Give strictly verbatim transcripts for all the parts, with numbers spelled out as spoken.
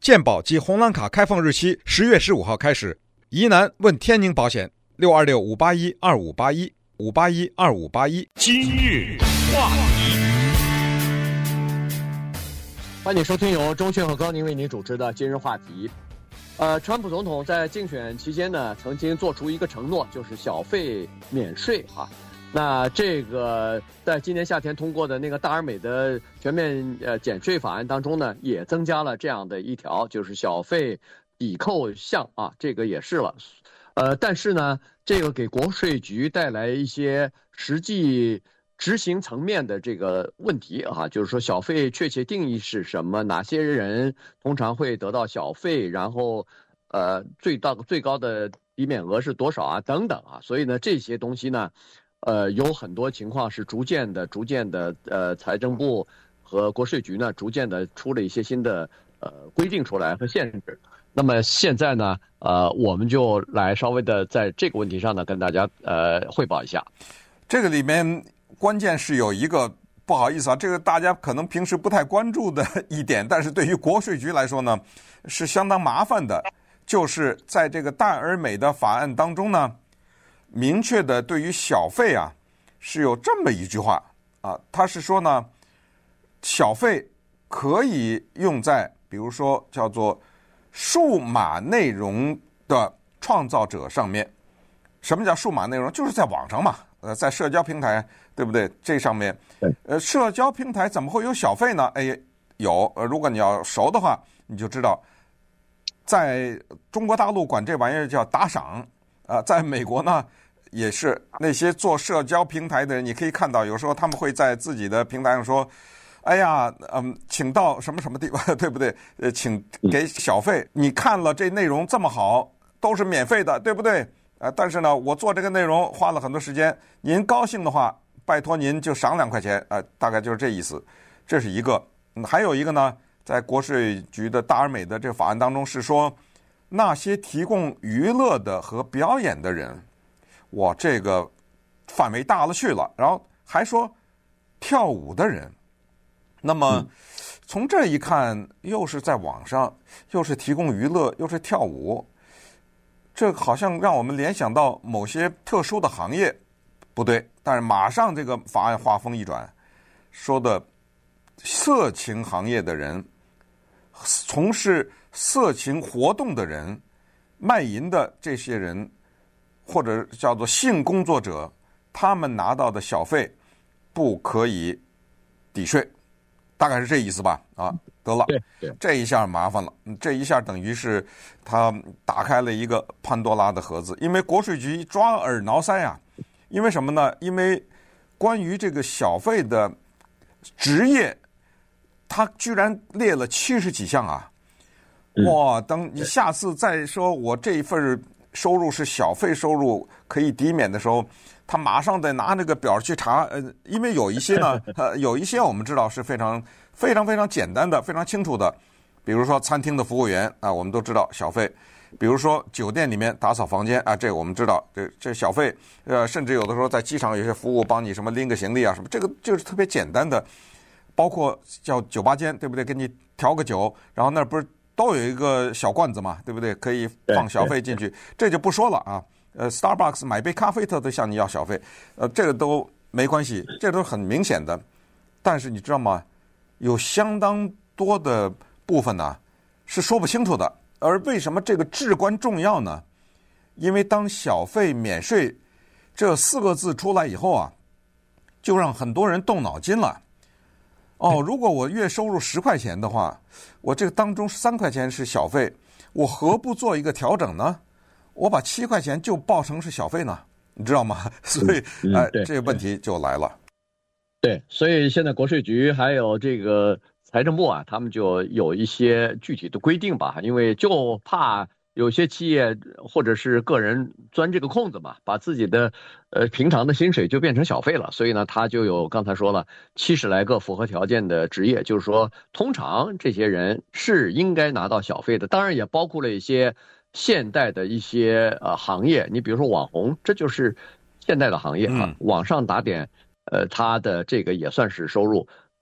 健保及红蓝卡开放日期十月十五号开始。疑难问天宁保险六二六五八一二五八一五八一二五八一。 今日话题， 欢迎收听由钟迅和高宁为您主持的今日话题。呃，川普总统在竞选期间呢，曾经做出一个承诺，就是小费免税啊。那这个在今年夏天通过的那个大而美的全面呃减税法案当中呢，也增加了这样的一条，就是小费抵扣项啊，这个也是了。呃，但是呢，这个给国税局带来一些实际执行层面的这个问题啊，就是说小费确切定义是什么，哪些人通常会得到小费，然后呃最大最高的抵免额是多少啊，等等啊。所以呢，这些东西呢，呃，有很多情况是逐渐的、逐渐的，呃，财政部和国税局呢，逐渐的出了一些新的呃规定出来和限制。那么现在呢，呃，我们就来稍微的在这个问题上呢，跟大家呃汇报一下。 这个里面关键是有一个不好意思啊，这个大家可能平时不太关注的一点，但是对于国税局来说呢，是相当麻烦的，就是在这个大而美的法案当中呢，明确的对于小费啊是有这么一句话啊，他是说呢，小费可以用在比如说叫做数码内容的创造者上面。什么叫数码内容？就是在网上嘛，呃，在社交平台，对不对？这上面，呃，社交平台怎么会有小费呢？哎，有，呃，如果你要熟的话，你就知道，在中国大陆管这玩意儿叫打赏，啊、呃，在美国呢也是那些做社交平台的人，你可以看到，有时候他们会在自己的平台上说。哎呀，嗯，请到什么什么地方，对不对？呃，请给小费。你看了这内容这么好，都是免费的，对不对？呃，但是呢，我做这个内容花了很多时间，您高兴的话，拜托您就赏两块钱，呃，大概就是这意思。这是一个，嗯、还有一个呢，在国税局的大而美的这个法案当中是说，那些提供娱乐的和表演的人，哇，这个范围大了去了。然后还说跳舞的人。那么，从这一看，又是在网上，又是提供娱乐，又是跳舞，这好像让我们联想到某些特殊的行业，不对。但是马上这个法案话锋一转，说的色情行业的人，从事色情活动的人，卖淫的这些人，或者叫做性工作者，他们拿到的小费不可以抵税。大概是这意思吧，啊，得了，这一下麻烦了，这一下等于是他打开了一个潘多拉的盒子，因为国税局抓耳挠腮啊，因为什么呢？因为关于这个小费的职业，他居然列了七十几项啊！哇，等你下次再说我这一份收入是小费收入可以抵免的时候。他马上得拿那个表去查，呃，因为有一些呢，呃，有一些我们知道是非常、非常、非常简单的、非常清楚的，比如说餐厅的服务员啊，我们都知道小费；比如说酒店里面打扫房间啊，这个我们知道，这这小费，呃，甚至有的时候在机场有些服务帮你什么拎个行李啊什么，这个就是特别简单的，包括叫酒吧间，对不对？给你调个酒，然后那不是都有一个小罐子嘛，对不对？可以放小费进去，这就不说了啊。呃 ，Starbucks 买杯咖啡，他都向你要小费，呃，这个都没关系，这都是很明显的。但是你知道吗？有相当多的部分呢是说不清楚的。而为什么这个至关重要呢？因为当小费免税这四个字出来以后啊，就让很多人动脑筋了。哦，如果我月收入十块钱的话，我这个当中三块钱是小费，我何不做一个调整呢？我把七块钱就报成是小费呢，你知道吗？所以，哎、呃，这个问题就来了。 对，所以现在国税局还有这个财政部啊，他们就有一些具体的规定吧，因为就怕有些企业或者是个人钻这个空子嘛，把自己的呃平常的薪水就变成小费了，所以呢，他就有刚才说了七十来个符合条件的职业，就是说，通常这些人是应该拿到小费的，当然也包括了一些。现代的一些呃行业，你比如说网红，这就是现代的行业啊。嗯、网上打点，呃，他的这个也算是收入。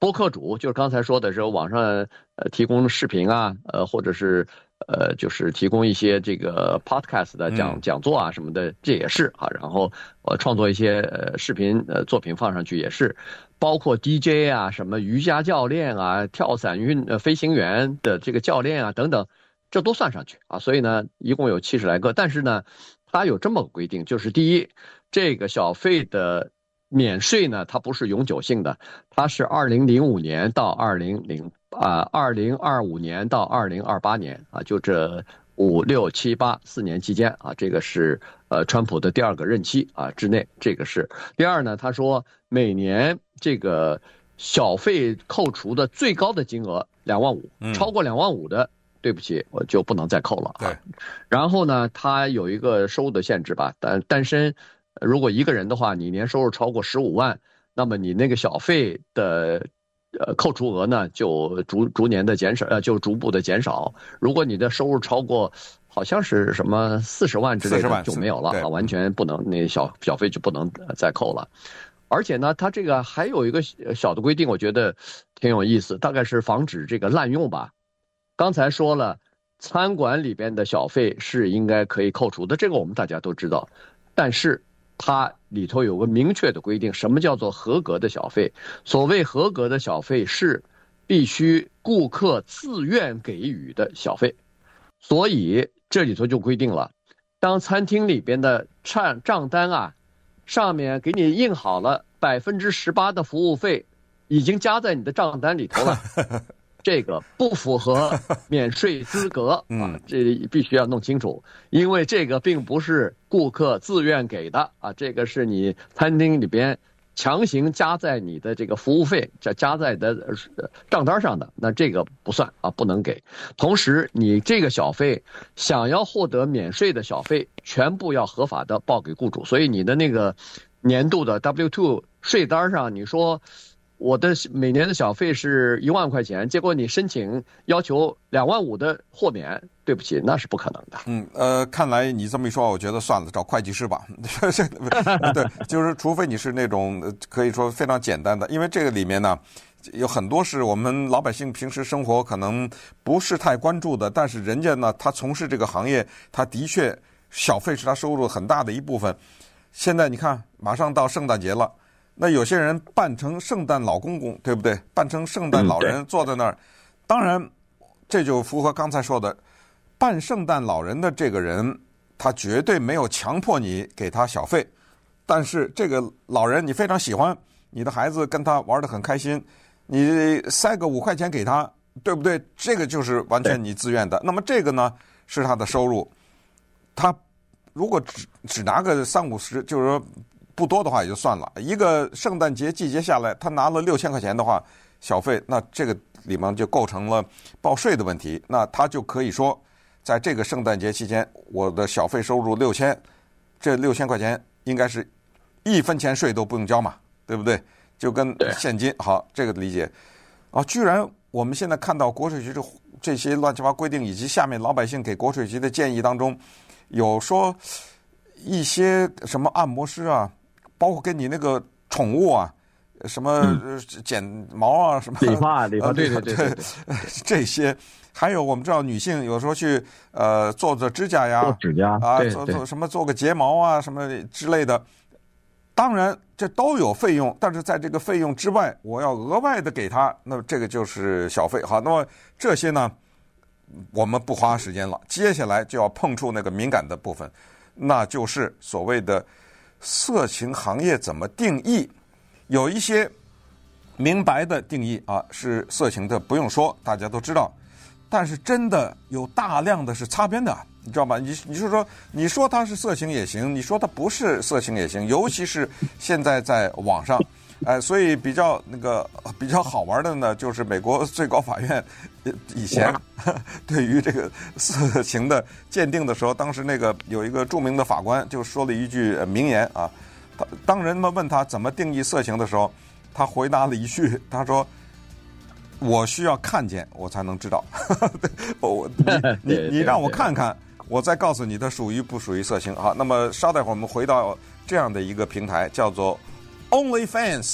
播客主，就是刚才说的是网上呃提供视频啊，呃或者是呃就是提供一些这个 podcast 的讲、嗯、讲座啊什么的，这也是啊。然后呃创作一些呃视频呃作品放上去也是，包括 D J 啊，什么瑜伽教练啊，跳伞运呃飞行员的这个教练啊等等，这都算上去啊。所以呢，一共有七十来个，但是呢，它有这么个规定，就是第一，这个小费的免税呢，它不是永久性的，它是二零零五年到二零零啊二零二五年到二零二八年啊，就这五六七八四年期间啊，这个是呃川普的第二个任期啊之内，这个是第二呢。他说每年这个小费扣除的最高的金额两万五，超过两万五的，对不起，我就不能再扣了啊。 对， 然后呢，它有一个收入的限制吧，单单身。如果一个人的话，你年收入超过十五万，那么你那个小费的呃扣除额呢，就逐逐年的减少，呃，就逐步的减少。如果你的收入超过，好像是什么四十万之类的就没有了啊，完全不能，那小小费就不能再扣了。而且呢，它这个还有一个小的规定，我觉得挺有意思，大概是防止这个滥用吧。刚才说了，餐馆里边的小费是应该可以扣除的，这个我们大家都知道，但是它里头有个明确的规定，什么叫做合格的小费？所谓合格的小费是必须顾客自愿给予的小费。所以这里头就规定了，当餐厅里边的账账单啊，上面给你印好了百分之十八的服务费，已经加在你的账单里头了。这个不符合免税资格啊，这必须要弄清楚，因为这个并不是顾客自愿给的啊，这个是你餐厅里边强行加在你的这个服务费，加加在你的账单上的，那这个不算啊，不能给。同时，你这个小费想要获得免税的小费，全部要合法的报给雇主，所以你的那个年度的 W 二 税单上，你说我的每年的小费是一万块钱，结果你申请要求两万五的豁免，对不起，那是不可能的。 嗯，呃，看来你这么一说，我觉得算了，找会计师吧。对，就是除非你是那种可以说非常简单的，因为这个里面呢有很多是我们老百姓平时生活可能不是太关注的，但是人家呢，他从事这个行业，他的确小费是他收入很大的一部分。现在你看，马上到圣诞节了。那有些人扮成圣诞老公公，对不对？扮成圣诞老人坐在那儿，当然这就符合刚才说的，扮圣诞老人的这个人，他绝对没有强迫你给他小费，但是这个老人你非常喜欢，你的孩子跟他玩得很开心，你塞个五块钱给他，对不对？这个就是完全你自愿的。那么这个呢是他的收入，他如果只只拿个三五十，就是说不多的话也就算了，一个圣诞节季节下来，他拿了六千块钱的话，小费，那这个里面就构成了报税的问题。那他就可以说，在这个圣诞节期间，我的小费收入六千，这六千块钱应该是一分钱税都不用交嘛，对不对？就跟现金好，这个理解。啊，居然我们现在看到国税局这这些乱七八糟规定，以及下面老百姓给国税局的建议当中，有说一些什么按摩师啊。包括跟你那个宠物啊，什么剪毛啊，什么理发理发，对对对对， 这些，还有我们知道女性有时候去呃做做指甲呀， 做指甲啊，做做什么做个睫毛啊什么之类的，当然这都有费用，但是在这个费用之外，我要额外的给他，那么这个就是小费。好，那么这些呢，我们不花时间了，接下来就要碰触那个敏感的部分，那就是所谓的色情行业怎么定义？有一些明白的定义啊，是色情的，不用说，大家都知道。但是真的有大量的是擦边的，你知道吗？你你是说，你说它是色情也行，你说它不是色情也行，尤其是现在在网上，哎、呃，所以比较那个比较好玩的呢，就是美国最高法院以前对于这个色情的鉴定的时候，当时那个有一个著名的法官就说了一句名言啊，他当人们问他怎么定义色情的时候，他回答了一句，他说：“我需要看见，我才能知道。我你你你让我看看，我再告诉你它属于不属于色情。”好，那么稍待会儿我们回到这样的一个平台，叫做 OnlyFans。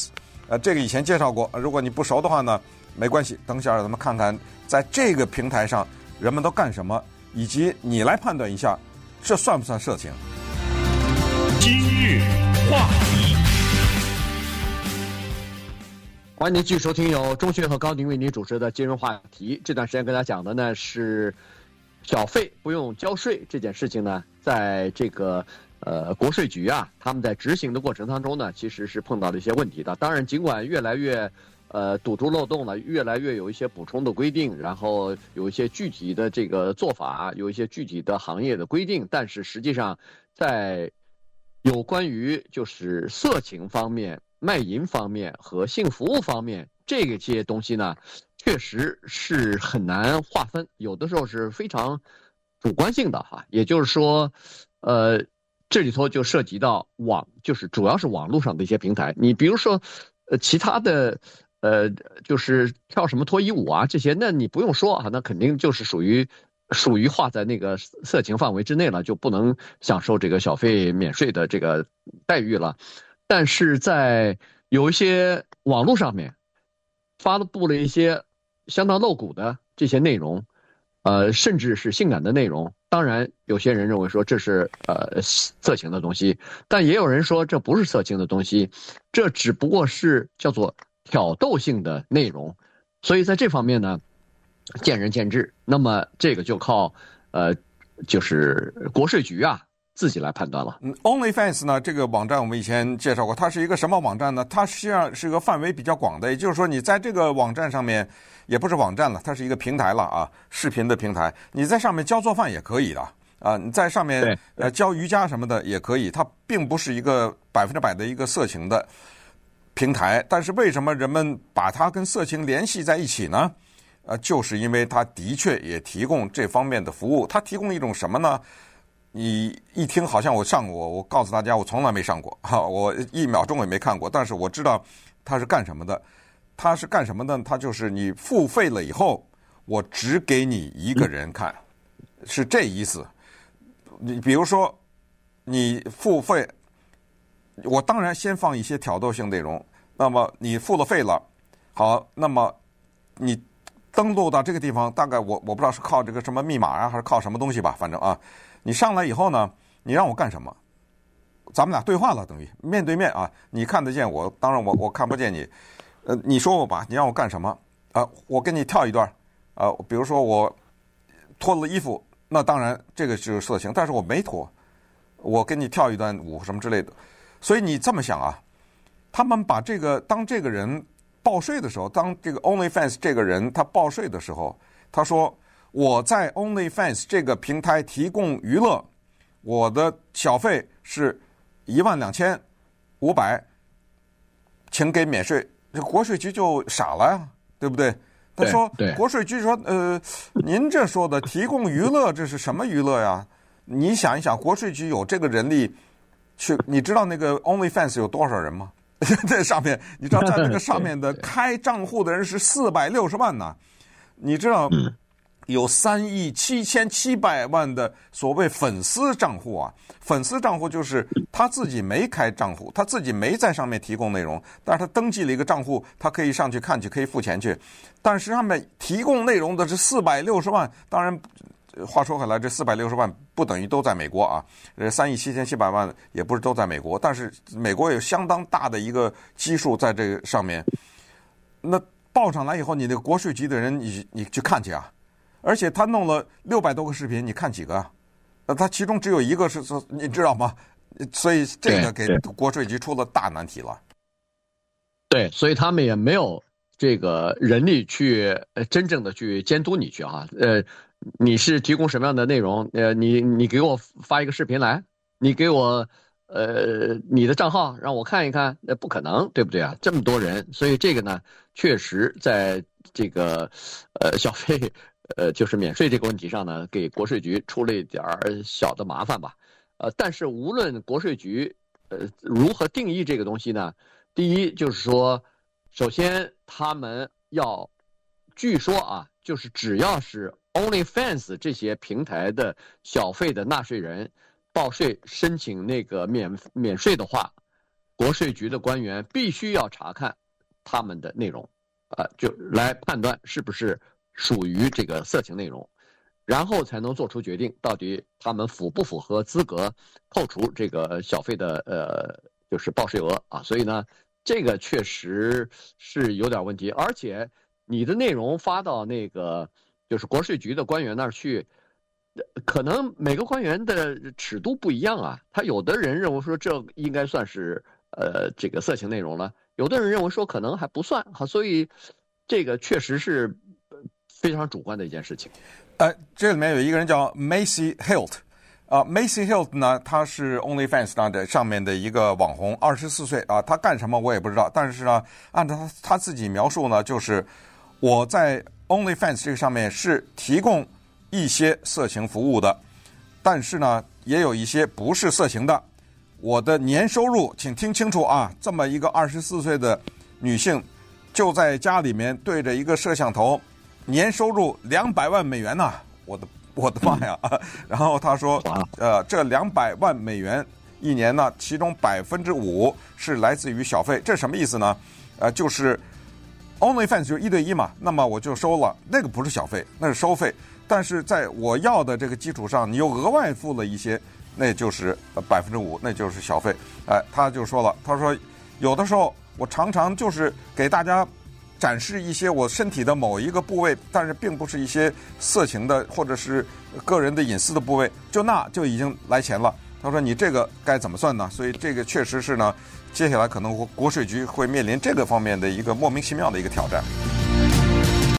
呃，这个以前介绍过，如果你不熟的话呢，没关系，等下咱们看看在这个平台上人们都干什么，以及你来判断一下，这算不算色情？ 今日话题。 欢迎您继续收听由钟迅和高宁为您主持的今日话题。这段时间跟大家讲的呢是小费不用交税这件事情呢，在这个呃国税局啊，他们在执行的过程当中呢，其实是碰到了一些问题的。当然，尽管越来越呃堵住漏洞了，越来越有一些补充的规定，然后有一些具体的这个做法，有一些具体的行业的规定，但是实际上在有关于就是色情方面、卖淫方面和性服务方面，这个些东西呢，确实是很难划分，有的时候是非常主观性的哈。也就是说，呃，这里头就涉及到网，就是主要是网络上的一些平台。你比如说，呃，其他的，呃，就是跳什么脱衣舞啊这些，那你不用说啊，那肯定就是属于。属于划在那个色情范围之内了，就不能享受这个小费免税的这个待遇了。但是在有一些网络上面发布了一些相当露骨的这些内容，呃，甚至是性感的内容。当然，有些人认为说这是呃色情的东西，但也有人说这不是色情的东西，这只不过是叫做挑逗性的内容。所以在这方面呢，见仁见智，那么这个就靠呃，就是国税局啊自己来判断了。 嗯 ，OnlyFans 呢，这个网站我们以前介绍过，它是一个什么网站呢？它实际上是一个范围比较广的，也就是说，你在这个网站上面，也不是网站了，它是一个平台了啊，视频的平台，你在上面教做饭也可以的啊，你在上面呃教瑜伽什么的也可以，它并不是一个百分之百的一个色情的平台，但是为什么人们把它跟色情联系在一起呢？呃，就是因为它的确也提供这方面的服务。它提供一种什么呢？你一听好像我上过，我告诉大家我从来没上过，哈，我一秒钟也没看过，但是我知道它是干什么的。它是干什么的？它就是你付费了以后，我只给你一个人看，是这意思。你比如说，你付费，我当然先放一些挑逗性内容。那么你付了费了，好，那么你登录到这个地方，大概我我不知道是靠这个什么密码啊，还是靠什么东西吧，反正啊，你上来以后呢，你让我干什么？咱们俩对话了，等于面对面啊，你看得见我，当然我我看不见你，呃，你说我吧，你让我干什么？啊、呃，我跟你跳一段，啊、呃，比如说我脱了衣服，那当然这个就是色情，但是我没脱，我跟你跳一段舞什么之类的，所以你这么想啊，他们把这个当这个人报税的时候，当这个 OnlyFans 这个人他报税的时候，他说我在 OnlyFans 这个平台提供娱乐，我的小费是一万两千五百，请给免税。这国税局就傻了呀，对不对？他说，国税局说，呃，您这说的提供娱乐，这是什么娱乐呀？你想一想，国税局有这个人力去，你知道那个 OnlyFans 有多少人吗？在上面，你知道在那个上面的开账户的人是四百六十万呢。你知道有三亿七千七百万的所谓粉丝账户啊，粉丝账户就是他自己没开账户，他自己没在上面提供内容，但是他登记了一个账户，他可以上去看去，可以付钱去。但是上面提供内容的是四百六十万，当然。话说回来，这四百六十万不等于都在美国啊，这三亿七千七百万也不是都在美国，但是美国有相当大的一个基数在这个上面。那报上来以后，你那个国税局的人，你你去看去啊，而且他弄了六百多个视频，你看几个啊？呃，他其中只有一个是，你知道吗？所以这个给国税局出了大难题了。 对，所以他们也没有这个人力去呃真正的去监督你去啊，呃。你是提供什么样的内容？呃，你你给我发一个视频来，你给我呃你的账号让我看一看，那不可能，对不对啊？这么多人，所以这个呢，确实在这个呃小费呃就是免税这个问题上呢，给国税局出了一点小的麻烦吧。呃，但是无论国税局呃如何定义这个东西呢，第一就是说，首先他们要，据说啊，就是只要是OnlyFans 这些平台的小费的纳税人报税申请那个免免税的话，国税局的官员必须要查看他们的内容，呃，就来判断是不是属于这个色情内容，然后才能做出决定，到底他们符不符合资格扣除这个小费的呃，就是报税额啊。所以呢，这个确实是有点问题，而且你的内容发到那个就是国税局的官员那儿去，可能每个官员的尺度不一样啊，他有的人认为说这应该算是呃这个色情内容了，有的人认为说可能还不算哈，所以这个确实是非常主观的一件事情。 呃，这里面有一个人叫 Macy Hilt， 啊 ，Macy Hilt 呢，他是 OnlyFans 上的上面的一个网红，二十四岁啊，他干什么我也不知道，但是呢，按照他他自己描述呢，就是我在 OnlyFans 这个上面是提供一些色情服务的，但是呢，也有一些不是色情的。我的年收入，请听清楚啊，这么一个二十四岁的女性，就在家里面对着一个摄像头，年收入两百万美元呐、啊！我的我的妈呀！然后她说，呃，这两百万美元一年呢，其中百分之五是来自于小费，这什么意思呢？呃，就是 OnlyFans 就是一对一嘛，那么我就收了，那个不是小费，那是收费。但是在我要的这个基础上，你又额外付了一些，那就是百分之五，那就是小费。哎，他就说了，他说有的时候我常常就是给大家展示一些我身体的某一个部位，但是并不是一些色情的或者是个人的隐私的部位，就那就已经来钱了。他说你这个该怎么算呢？所以这个确实是呢，接下来可能国税局会面临这个方面的一个莫名其妙的一个挑战。